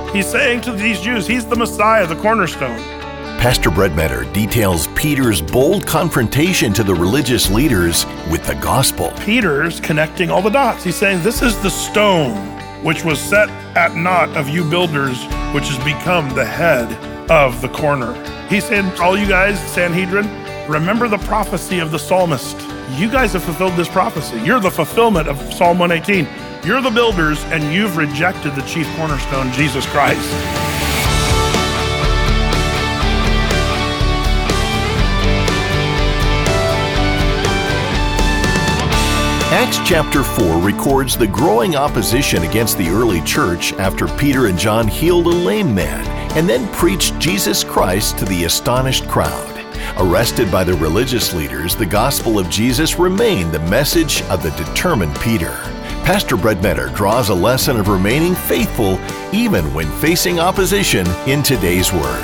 He's saying to these Jews, he's the Messiah, the cornerstone. Pastor Brett Metter details Peter's bold confrontation to the religious leaders with the gospel. Peter's connecting all the dots. He's saying, this is the stone which was set at naught of you builders, which has become the head of the corner. He's saying, all you guys, Sanhedrin, remember the prophecy of the psalmist. You guys have fulfilled this prophecy. You're the fulfillment of Psalm 118. You're the builders, and you've rejected the chief cornerstone, Jesus Christ. Acts chapter 4 records the growing opposition against the early church after Peter and John healed a lame man and then preached Jesus Christ to the astonished crowd. Arrested by the religious leaders, the gospel of Jesus remained the message of the determined Peter. Pastor Brett Metter draws a lesson of remaining faithful even when facing opposition in today's word.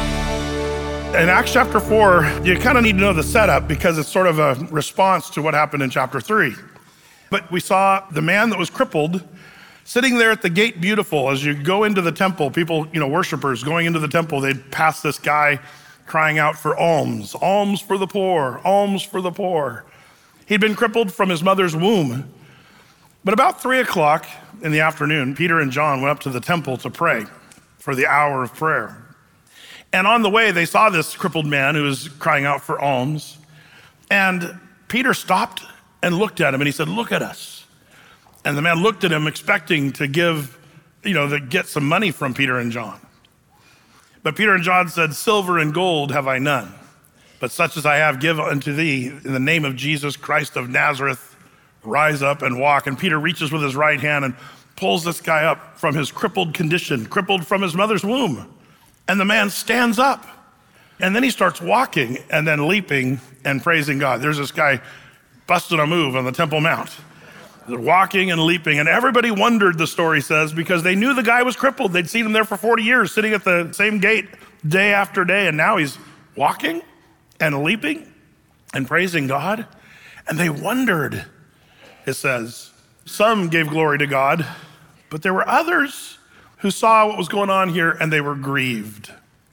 In Acts chapter 4, you kind of need to know the setup because it's sort of a response to what happened in chapter 3. But we saw the man that was crippled sitting there at the gate beautiful. As you go into the temple, people, worshipers going into the temple, they'd pass this guy crying out for alms for the poor, alms for the poor. He'd been crippled from his mother's womb. But about 3 o'clock in the afternoon, Peter and John went up to the temple to pray for the hour of prayer. And on the way, they saw this crippled man who was crying out for alms. And Peter stopped and looked at him and he said, look at us. And the man looked at him expecting to get some money from Peter and John. But Peter and John said, silver and gold have I none, but such as I have give unto thee in the name of Jesus Christ of Nazareth, rise up and walk. And Peter reaches with his right hand and pulls this guy up from his crippled condition, crippled from his mother's womb. And the man stands up. And then he starts walking and then leaping and praising God. There's this guy busting a move on the Temple Mount. They're walking and leaping. And everybody wondered, the story says, because they knew the guy was crippled. They'd seen him there for 40 years, sitting at the same gate day after day. And now he's walking and leaping and praising God. And they wondered, it says. Some gave glory to God, but there were others who saw what was going on here and they were grieved.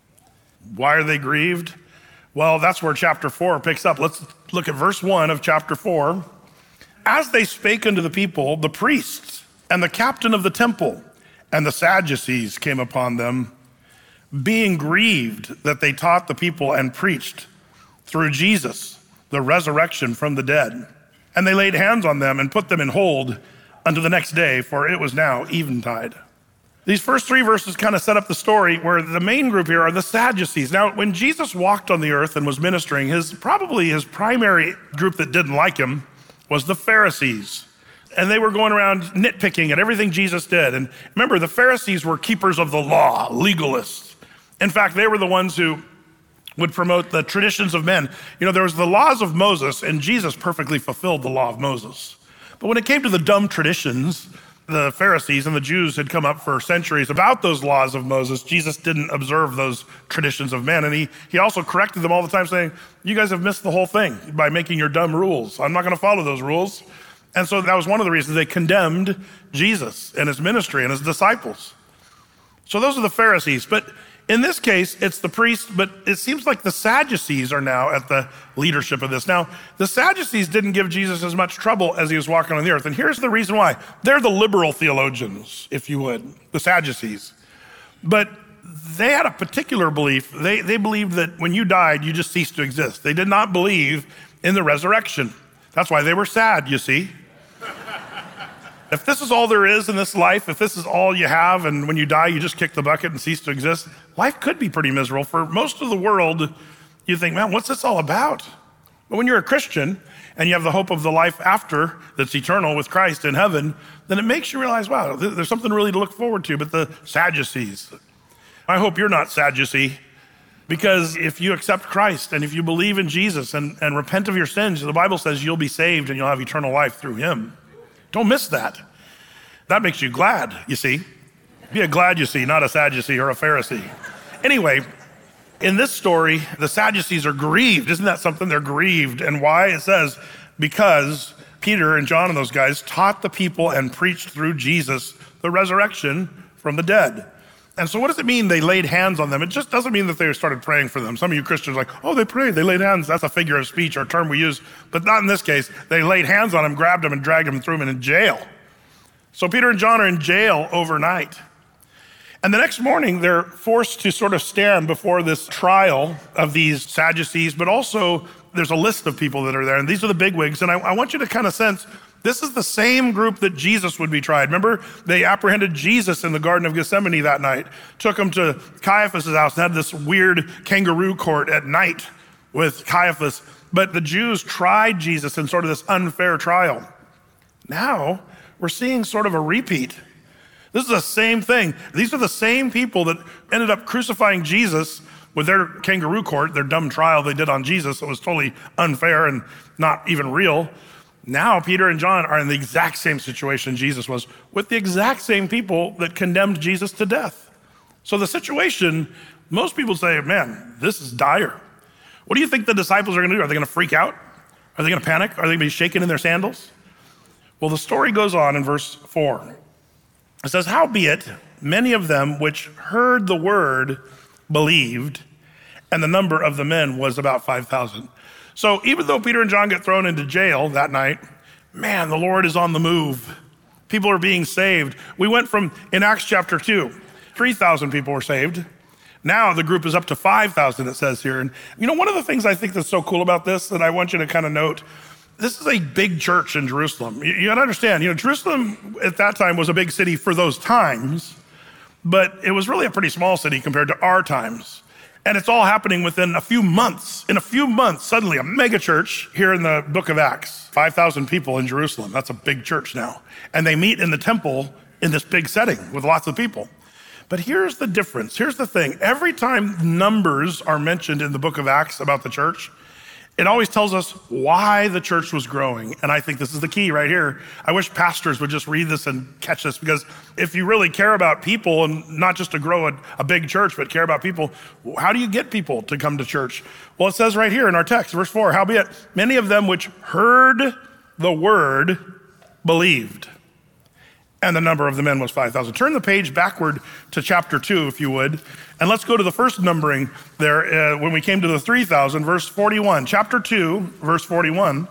Why are they grieved? Well, that's where chapter 4 picks up. Let's look at verse 1 of chapter 4. As they spake unto the people, the priests and the captain of the temple and the Sadducees came upon them, being grieved that they taught the people and preached through Jesus the resurrection from the dead. And they laid hands on them and put them in hold unto the next day, for it was now eventide. These first 3 verses kind of set up the story where the main group here are the Sadducees. Now, when Jesus walked on the earth and was ministering, probably his primary group that didn't like him was the Pharisees. And they were going around nitpicking at everything Jesus did. And remember, the Pharisees were keepers of the law, legalists. In fact, they were the ones who would promote the traditions of men. There was the laws of Moses, and Jesus perfectly fulfilled the law of Moses. But when it came to the dumb traditions, the Pharisees and the Jews had come up for centuries about those laws of Moses. Jesus didn't observe those traditions of men. And he also corrected them all the time, saying, you guys have missed the whole thing by making your dumb rules. I'm not going to follow those rules. And so that was one of the reasons they condemned Jesus and his ministry and his disciples. So those are the Pharisees. But in this case, it's the priests, but it seems like the Sadducees are now at the leadership of this. Now, the Sadducees didn't give Jesus as much trouble as he was walking on the earth. And here's the reason why. They're the liberal theologians, if you would, the Sadducees. But they had a particular belief. They believed that when you died, you just ceased to exist. They did not believe in the resurrection. That's why they were sad, you see. If this is all there is in this life, if this is all you have, and when you die, you just kick the bucket and cease to exist, life could be pretty miserable. For most of the world, you think, man, what's this all about? But when you're a Christian and you have the hope of the life after that's eternal with Christ in heaven, then it makes you realize, wow, there's something really to look forward to. But the Sadducees, I hope you're not Sadducee, because if you accept Christ and if you believe in Jesus and repent of your sins, the Bible says you'll be saved and you'll have eternal life through him. Don't miss that. That makes you glad, you see. Be a glad you see, not a Sadducee or a Pharisee. Anyway, in this story, the Sadducees are grieved. Isn't that something? They're grieved. And why? It says, because Peter and John and those guys taught the people and preached through Jesus the resurrection from the dead. And so what does it mean they laid hands on them? It just doesn't mean that they started praying for them. Some of you Christians are like, oh, they prayed, they laid hands. That's a figure of speech or a term we use, but not in this case. They laid hands on him, grabbed him and dragged him and threw him in jail. So Peter and John are in jail overnight. And the next morning, they're forced to sort of stand before this trial of these Sadducees, but also there's a list of people that are there, and these are the bigwigs. And I want you to kind of sense, this is the same group that Jesus would be tried. Remember, they apprehended Jesus in the Garden of Gethsemane that night, took him to Caiaphas' house, and had this weird kangaroo court at night with Caiaphas. But the Jews tried Jesus in sort of this unfair trial. Now, we're seeing sort of a repeat. This is the same thing. These are the same people that ended up crucifying Jesus with their kangaroo court, their dumb trial they did on Jesus. It was totally unfair and not even real. Now, Peter and John are in the exact same situation Jesus was, with the exact same people that condemned Jesus to death. So the situation, most people say, man, this is dire. What do you think the disciples are gonna do? Are they gonna freak out? Are they gonna panic? Are they gonna be shaking in their sandals? Well, the story goes on in verse 4. It says, howbeit, many of them which heard the word believed, and the number of the men was about 5,000. So even though Peter and John get thrown into jail that night, man, the Lord is on the move. People are being saved. We went from, in Acts chapter 2, 3,000 people were saved. Now the group is up to 5,000, it says here. And you know, one of the things I think that's so cool about this that I want you to kind of note, this is a big church in Jerusalem. You gotta understand, Jerusalem at that time was a big city for those times, but it was really a pretty small city compared to our times. And it's all happening within a few months. In a few months, suddenly a mega church here in the book of Acts, 5,000 people in Jerusalem. That's a big church now. And they meet in the temple in this big setting with lots of people. But here's the difference. Here's the thing. Every time numbers are mentioned in the book of Acts about the church, it always tells us why the church was growing. And I think this is the key right here. I wish pastors would just read this and catch this, because if you really care about people, and not just to grow a big church, but care about people, how do you get people to come to church? Well, it says right here in our text, verse 4, howbeit many of them which heard the word believed, and the number of the men was 5,000. Turn the page backward to chapter 2, if you would, and let's go to the first numbering there when we came to the 3,000, verse 41. Chapter 2, verse 41.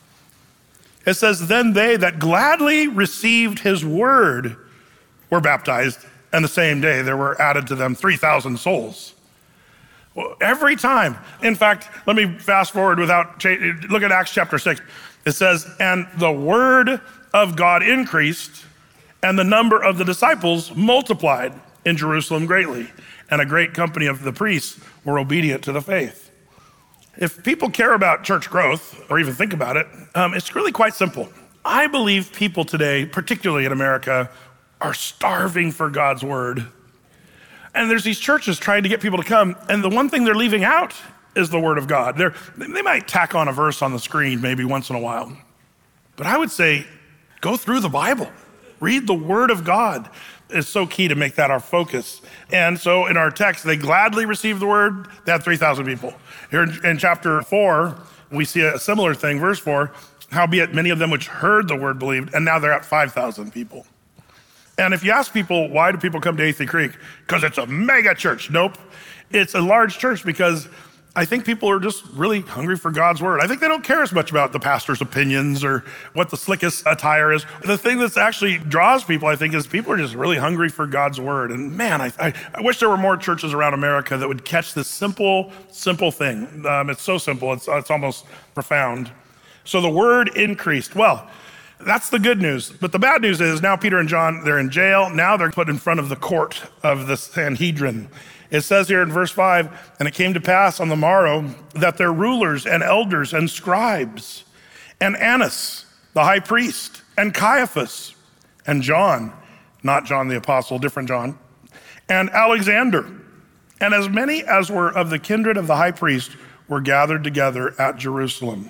It says, then they that gladly received his word were baptized, and the same day there were added to them 3,000 souls. Well, every time. In fact, let me fast forward look at Acts chapter 6. It says, and the word of God increased, and the number of the disciples multiplied in Jerusalem greatly, and a great company of the priests were obedient to the faith. If people care about church growth, or even think about it, it's really quite simple. I believe people today, particularly in America, are starving for God's word. And there's these churches trying to get people to come, and the one thing they're leaving out is the word of God. They might tack on a verse on the screen maybe once in a while. But I would say, go through the Bible. Read the word of God. It's so key to make that our focus. And so in our text, they gladly received the word. They had 3,000 people. Here in chapter 4, we see a similar thing. Verse 4, howbeit many of them which heard the word believed, and now they're at 5,000 people. And if you ask people, why do people come to Athey Creek? Because it's a mega church. Nope. It's a large church because I think people are just really hungry for God's word. I think they don't care as much about the pastor's opinions or what the slickest attire is. The thing that actually draws people, I think, is people are just really hungry for God's word. And man, I wish there were more churches around America that would catch this simple thing. It's so simple, it's almost profound. So the word increased. Well, that's the good news. But the bad news is now Peter and John, they're in jail. Now they're put in front of the court of the Sanhedrin. It says here in verse 5, and it came to pass on the morrow that their rulers and elders and scribes and Annas, the high priest, and Caiaphas, and John, not John the apostle, different John, and Alexander, and as many as were of the kindred of the high priest were gathered together at Jerusalem.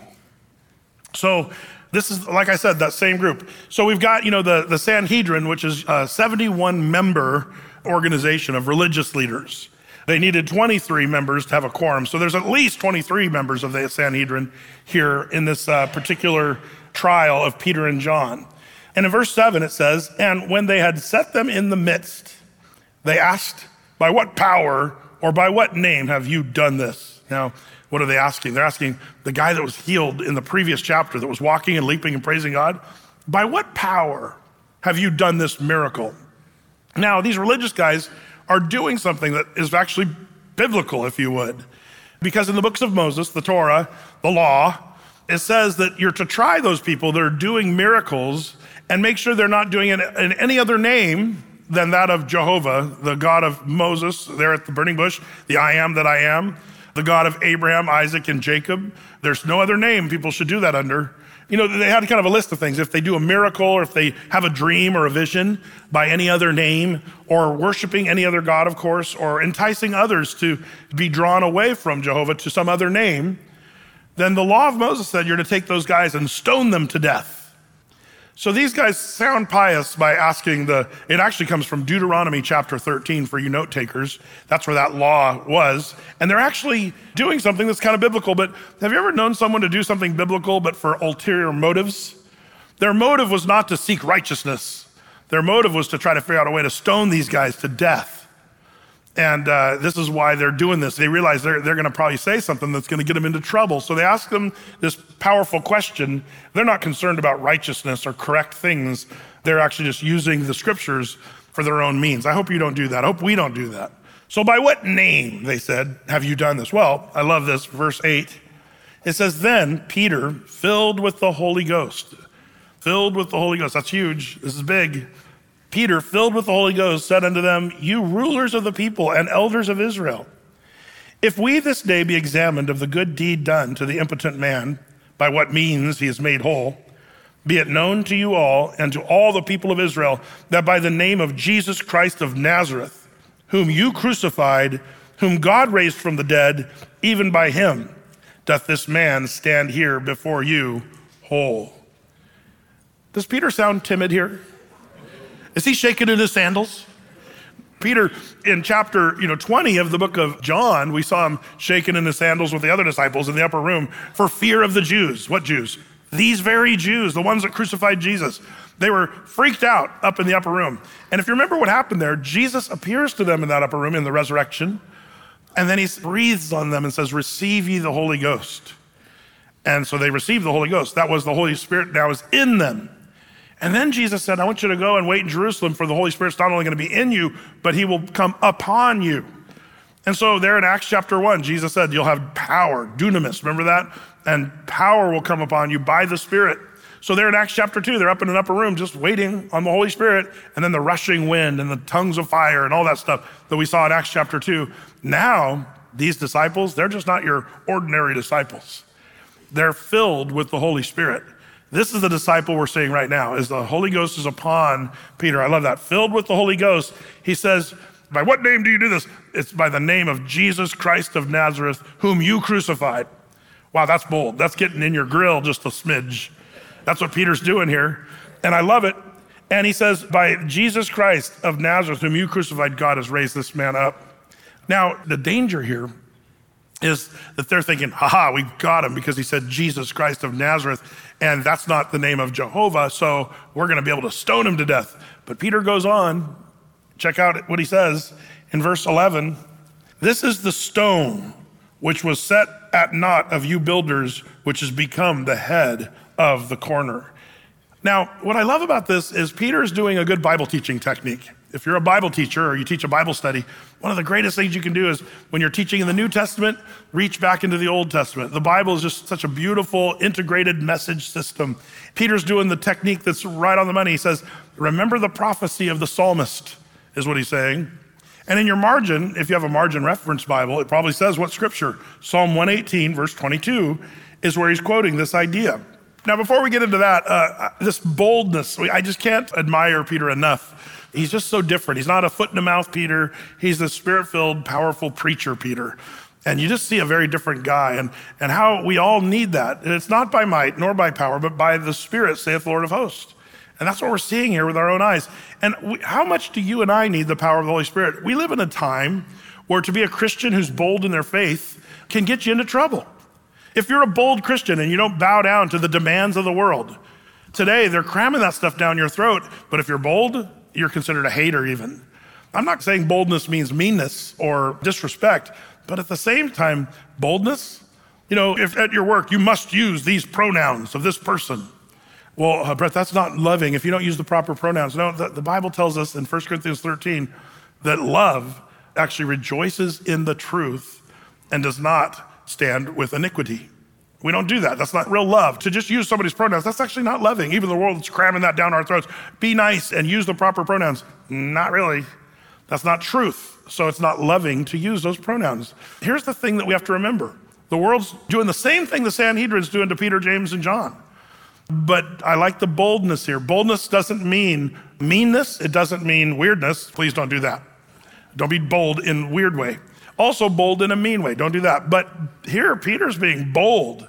So this is, like I said, that same group. So we've got, the Sanhedrin, which is a 71-member organization of religious leaders. They needed 23 members to have a quorum. So there's at least 23 members of the Sanhedrin here in this particular trial of Peter and John. And in verse 7 it says, and when they had set them in the midst, They asked, by what power or by what name have you done this? Now, what are they asking? They're asking the guy that was healed in the previous chapter, that was walking and leaping and praising God, by what power have you done this miracle? Now, these religious guys are doing something that is actually biblical, if you would. Because in the books of Moses, the Torah, the law, it says that you're to try those people that are doing miracles and make sure they're not doing it in any other name than that of Jehovah, the God of Moses there at the burning bush, the I am that I am, the God of Abraham, Isaac, and Jacob. There's no other name people should do that under. You know, they had kind of a list of things. If they do a miracle, or if they have a dream or a vision by any other name, or worshiping any other God, of course, or enticing others to be drawn away from Jehovah to some other name, then the law of Moses said you're to take those guys and stone them to death. So these guys sound pious by asking it actually comes from Deuteronomy chapter 13 for you note takers. That's where that law was. And they're actually doing something that's kind of biblical, but have you ever known someone to do something biblical but for ulterior motives? Their motive was not to seek righteousness. Their motive was to try to figure out a way to stone these guys to death. And this is why they're doing this. They realize they're going to probably say something that's going to get them into trouble. So they ask them this powerful question. They're not concerned about righteousness or correct things. They're actually just using the scriptures for their own means. I hope you don't do that. I hope we don't do that. So by what name, they said, have you done this? Well, I love this, verse 8. It says, then Peter, filled with the Holy Ghost. Filled with the Holy Ghost. That's huge. This is big. Peter, filled with the Holy Ghost, said unto them, you rulers of the people and elders of Israel, if we this day be examined of the good deed done to the impotent man, by what means he is made whole, be it known to you all and to all the people of Israel that by the name of Jesus Christ of Nazareth, whom you crucified, whom God raised from the dead, even by him doth this man stand here before you whole. Does Peter sound timid here? Is he shaking in his sandals? Peter, in chapter 20 of the book of John, we saw him shaking in his sandals with the other disciples in the upper room for fear of the Jews. What Jews? These very Jews, the ones that crucified Jesus. They were freaked out up in the upper room. And if you remember what happened there, Jesus appears to them in that upper room in the resurrection, and then he breathes on them and says, receive ye the Holy Ghost. And so they received the Holy Ghost. That was the Holy Spirit now is in them. And then Jesus said, I want you to go and wait in Jerusalem, for the Holy Spirit's not only going to be in you, but he will come upon you. And so there in Acts chapter 1, Jesus said, you'll have power, dunamis, remember that? And power will come upon you by the Spirit. So there in Acts chapter 2, they're up in an upper room just waiting on the Holy Spirit, and then the rushing wind and the tongues of fire and all that stuff that we saw in Acts chapter 2. Now, these disciples, they're just not your ordinary disciples. They're filled with the Holy Spirit. This is the disciple we're seeing right now, is the Holy Ghost is upon Peter. I love that. Filled with the Holy Ghost, he says, by what name do you do this? It's by the name of Jesus Christ of Nazareth, whom you crucified. Wow, that's bold. That's getting in your grill just a smidge. That's what Peter's doing here. And I love it. And he says, by Jesus Christ of Nazareth, whom you crucified, God has raised this man up. Now, the danger here is that they're thinking, we got him because he said Jesus Christ of Nazareth, and that's not the name of Jehovah, so we're going to be able to stone him to death. But Peter goes on, check out what he says in verse 11. This is the stone which was set at naught of you builders, which has become the head of the corner. Now, what I love about this is Peter is doing a good Bible teaching technique. If you're a Bible teacher or you teach a Bible study, one of the greatest things you can do is when you're teaching in the New Testament, reach back into the Old Testament. The Bible is just such a beautiful, integrated message system. Peter's doing the technique that's right on the money. He says, remember the prophecy of the psalmist, is what he's saying. And in your margin, if you have a margin reference Bible, it probably says what scripture. Psalm 118, verse 22, is where he's quoting this idea. Now, before we get into that, this boldness, I just can't admire Peter enough. He's just so different. He's not a foot in the mouth Peter. He's the spirit-filled, powerful preacher Peter. And you just see a very different guy and how we all need that. And it's not by might nor by power, but by the Spirit, saith the Lord of hosts. And that's what we're seeing here with our own eyes. And how much do you and I need the power of the Holy Spirit? We live in a time where to be a Christian who's bold in their faith can get you into trouble. If you're a bold Christian and you don't bow down to the demands of the world, today they're cramming that stuff down your throat. But if you're bold, you're considered a hater even. I'm not saying boldness means meanness or disrespect, but at the same time, boldness, if at your work you must use these pronouns of this person. Well, Brett, that's not loving if you don't use the proper pronouns. No, the Bible tells us in 1 Corinthians 13 that love actually rejoices in the truth and does not stand with iniquity. We don't do that. That's not real love. To just use somebody's pronouns, that's actually not loving. Even the world's cramming that down our throats. Be nice and use the proper pronouns. Not really. That's not truth. So it's not loving to use those pronouns. Here's the thing that we have to remember. The world's doing the same thing the Sanhedrin's doing to Peter, James, and John. But I like the boldness here. Boldness doesn't mean meanness. It doesn't mean weirdness. Please don't do that. Don't be bold in a weird way. Also bold in a mean way. Don't do that. But here, Peter's being bold.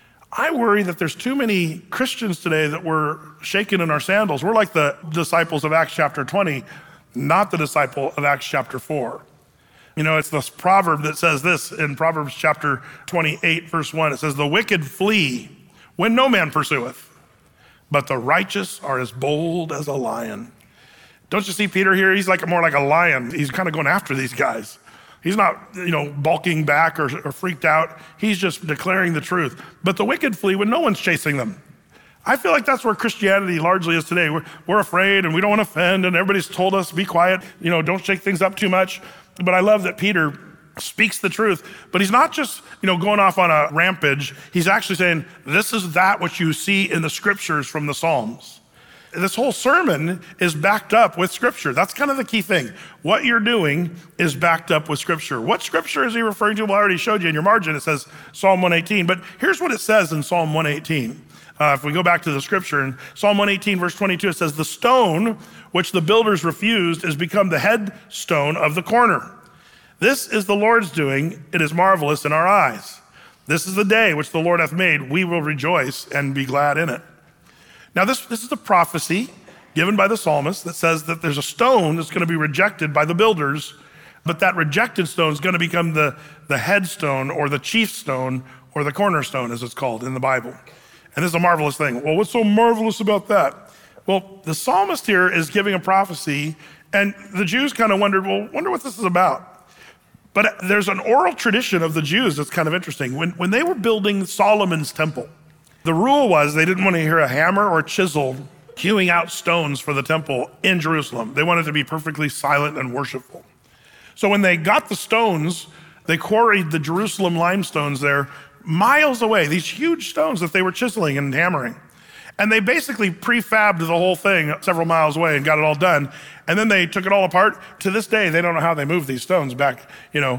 I worry that there's too many Christians today that we're shaking in our sandals. We're like the disciples of Acts chapter 20, not the disciple of Acts chapter 4. It's this proverb that says this in Proverbs chapter 28, verse 1. It says, the wicked flee when no man pursueth, but the righteous are as bold as a lion. Don't you see Peter here? He's more like a lion. He's kind of going after these guys. He's not, bulking back or freaked out. He's just declaring the truth. But the wicked flee when no one's chasing them. I feel like that's where Christianity largely is today. We're afraid and we don't want to offend, and everybody's told us, be quiet, don't shake things up too much. But I love that Peter speaks the truth, but he's not just, going off on a rampage. He's actually saying, this is that which you see in the scriptures from the Psalms. This whole sermon is backed up with scripture. That's kind of the key thing. What you're doing is backed up with scripture. What scripture is he referring to? Well, I already showed you in your margin. It says Psalm 118, but here's what it says in Psalm 118. If we go back to the scripture in Psalm 118, verse 22, it says, the stone which the builders refused has become the headstone of the corner. This is the Lord's doing. It is marvelous in our eyes. This is the day which the Lord hath made. We will rejoice and be glad in it. Now, this is a prophecy given by the psalmist that says that there's a stone that's going to be rejected by the builders, but that rejected stone is going to become the headstone or the chief stone or the cornerstone, as it's called in the Bible. And this is a marvelous thing. Well, what's so marvelous about that? Well, the psalmist here is giving a prophecy, and the Jews kind of wonder what this is about. But there's an oral tradition of the Jews that's kind of interesting. When they were building Solomon's temple, the rule was they didn't want to hear a hammer or chisel hewing out stones for the temple in Jerusalem. They wanted to be perfectly silent and worshipful. So when they got the stones, they quarried the Jerusalem limestones there miles away, these huge stones that they were chiseling and hammering. And they basically prefabbed the whole thing several miles away and got it all done. And then they took it all apart. To this day, they don't know how they moved these stones back,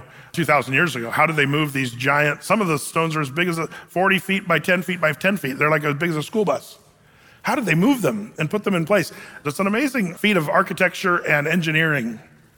2,000 years ago. How did they move these giant, some of the stones are as big as 40 feet by 10 feet by 10 feet. They're like as big as a school bus. How did they move them and put them in place? It's an amazing feat of architecture and engineering.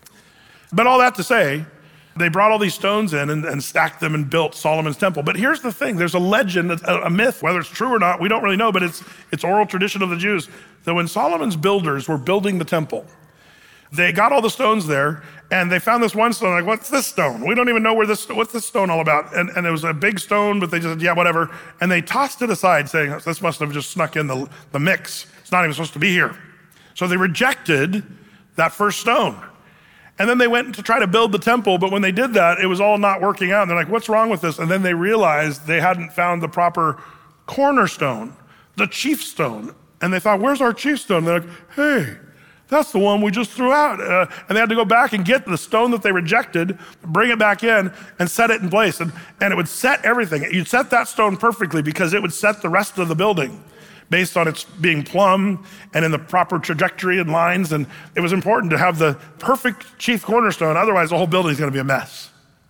But all that to say, they brought all these stones in and stacked them and built Solomon's temple. But here's the thing, there's a legend, a myth, whether it's true or not, we don't really know, but it's oral tradition of the Jews, that when Solomon's builders were building the temple, they got all the stones there and they found this one stone, like, what's this stone? We don't even know what's this stone all about? And it was a big stone, but they just said, yeah, whatever. And they tossed it aside saying, this must have just snuck in the mix. It's not even supposed to be here. So they rejected that first stone. And then they went to try to build the temple, but when they did that, it was all not working out. And they're like, what's wrong with this? And then they realized they hadn't found the proper cornerstone, the chief stone. And they thought, where's our chief stone? They're like, hey, that's the one we just threw out. And they had to go back and get the stone that they rejected, bring it back in, and set it in place. And it would set everything. You'd set that stone perfectly because it would set the rest of the building based on its being plumb and in the proper trajectory and lines. And it was important to have the perfect chief cornerstone. Otherwise, the whole building is going to be a mess.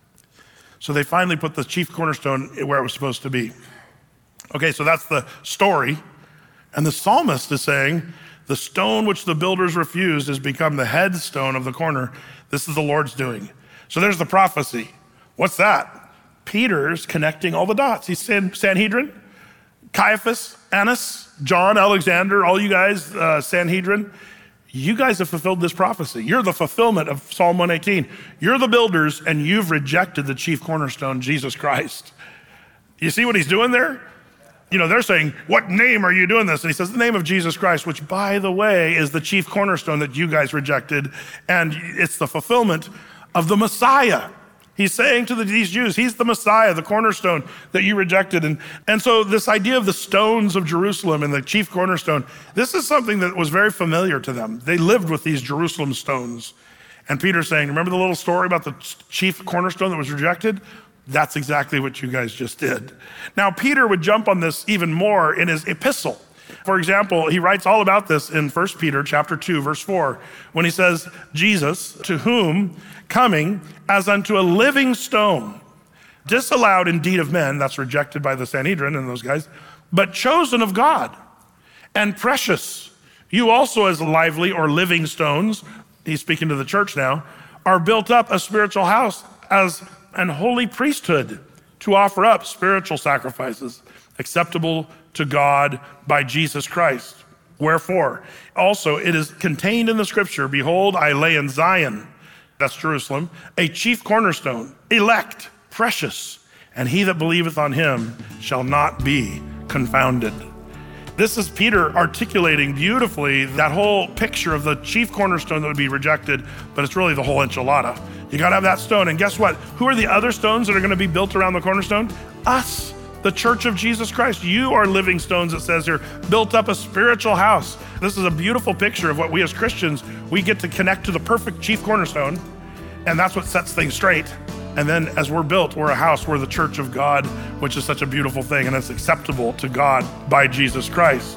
So they finally put the chief cornerstone where it was supposed to be. Okay, so that's the story. And the psalmist is saying, the stone which the builders refused has become the headstone of the corner. This is the Lord's doing. So there's the prophecy. What's that? Peter's connecting all the dots. He's Sanhedrin, Caiaphas, Annas, John, Alexander, all you guys, Sanhedrin, you guys have fulfilled this prophecy. You're the fulfillment of Psalm 118. You're the builders, and you've rejected the chief cornerstone, Jesus Christ. You see what he's doing there? they're saying, what name are you doing this? And he says, the name of Jesus Christ, which, by the way, is the chief cornerstone that you guys rejected. And it's the fulfillment of the Messiah. He's saying to these Jews, he's the Messiah, the cornerstone that you rejected. And so this idea of the stones of Jerusalem and the chief cornerstone, this is something that was very familiar to them. They lived with these Jerusalem stones. And Peter's saying, remember the little story about the chief cornerstone that was rejected? That's exactly what you guys just did. Now, Peter would jump on this even more in his epistle. For example, he writes all about this in 1 Peter chapter 2, verse 4, when he says, Jesus, to whom coming as unto a living stone, disallowed indeed of men, that's rejected by the Sanhedrin and those guys, but chosen of God and precious. You also as lively or living stones, he's speaking to the church now, are built up a spiritual house as an holy priesthood to offer up spiritual sacrifices acceptable to God by Jesus Christ. Wherefore, also it is contained in the scripture, behold, I lay in Zion, that's Jerusalem, a chief cornerstone, elect, precious, and he that believeth on him shall not be confounded. This is Peter articulating beautifully that whole picture of the chief cornerstone that would be rejected, but it's really the whole enchilada. You gotta have that stone, and guess what? Who are the other stones that are gonna be built around the cornerstone? Us, the church of Jesus Christ. You are living stones, it says here, built up a spiritual house. This is a beautiful picture of what we as Christians, we get to connect to the perfect chief cornerstone, and that's what sets things straight. And then as we're built, we're a house, we're the church of God, which is such a beautiful thing, and it's acceptable to God by Jesus Christ.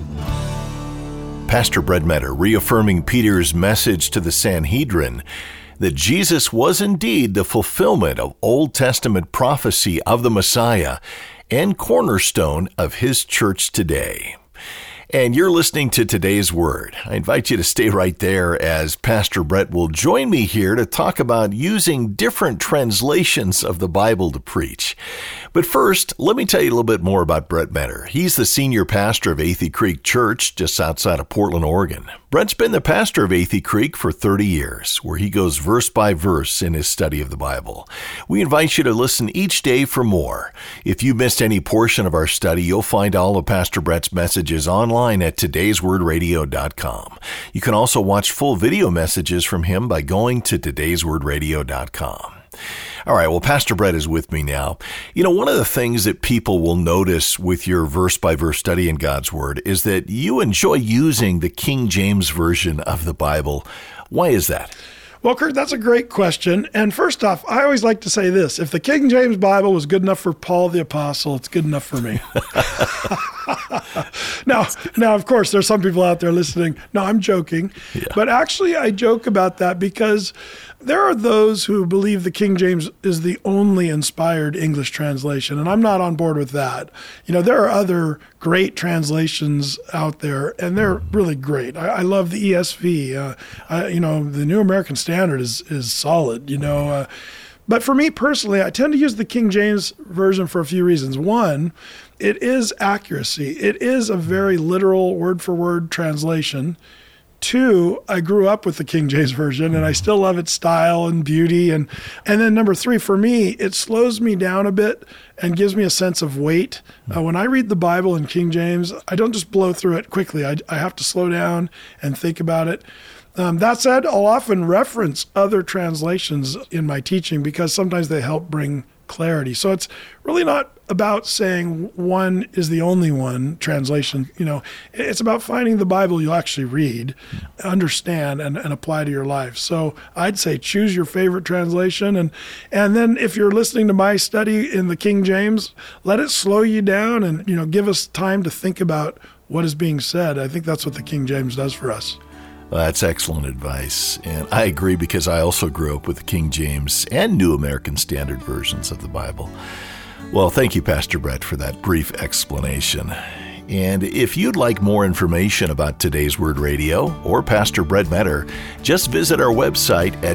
Pastor Brett Metter reaffirming Peter's message to the Sanhedrin that Jesus was indeed the fulfillment of Old Testament prophecy of the Messiah and cornerstone of his church today. And you're listening to Today's Word. I invite you to stay right there as Pastor Brett will join me here to talk about using different translations of the Bible to preach. But first, let me tell you a little bit more about Brett Metter. He's the senior pastor of Athey Creek Church just outside of Portland, Oregon. Brett's been the pastor of Athey Creek for 30 years, where he goes verse by verse in his study of the Bible. We invite you to listen each day for more. If you missed any portion of our study, you'll find all of Pastor Brett's messages online at todayswordradio.com. You can also watch full video messages from him by going to todayswordradio.com. All right, well, Pastor Brett is with me now. One of the things that people will notice with your verse-by-verse study in God's Word is that you enjoy using the King James Version of the Bible. Why is that? Well, Kurt, that's a great question. And first off, I always like to say this. If the King James Bible was good enough for Paul the Apostle, it's good enough for me. Now, of course, there's some people out there listening. No, I'm joking. Yeah. But actually, I joke about that because there are those who believe the King James is the only inspired English translation, and I'm not on board with that. There are other great translations out there, and they're really great. I love the ESV. The New American Standard is solid, But for me personally, I tend to use the King James Version for a few reasons. One, it is accuracy. It is a very literal word-for-word translation. Two, I grew up with the King James Version, and I still love its style and beauty. And then number three, for me, it slows me down a bit and gives me a sense of weight. When I read the Bible in King James, I don't just blow through it quickly. I have to slow down and think about it. That said, I'll often reference other translations in my teaching because sometimes they help bring clarity. So it's really not about saying one is the only one translation. It's about finding the Bible you'll actually read, understand, and apply to your life. So I'd say choose your favorite translation. And then if you're listening to my study in the King James, let it slow you down and, give us time to think about what is being said. I think that's what the King James does for us. Well, that's excellent advice, and I agree because I also grew up with the King James and New American Standard versions of the Bible. Well, thank you, Pastor Brett, for that brief explanation. And if you'd like more information about Today's Word Radio or Pastor Brett Metter, just visit our website at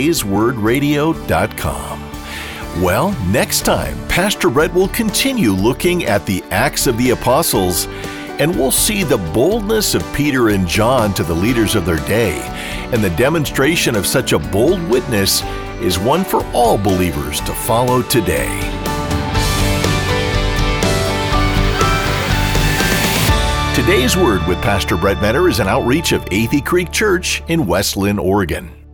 todayswordradio.com. Well, next time, Pastor Brett will continue looking at the Acts of the Apostles, and we'll see the boldness of Peter and John to the leaders of their day. And the demonstration of such a bold witness is one for all believers to follow today. Today's Word with Pastor Brett Metter is an outreach of Athey Creek Church in West Lynn, Oregon.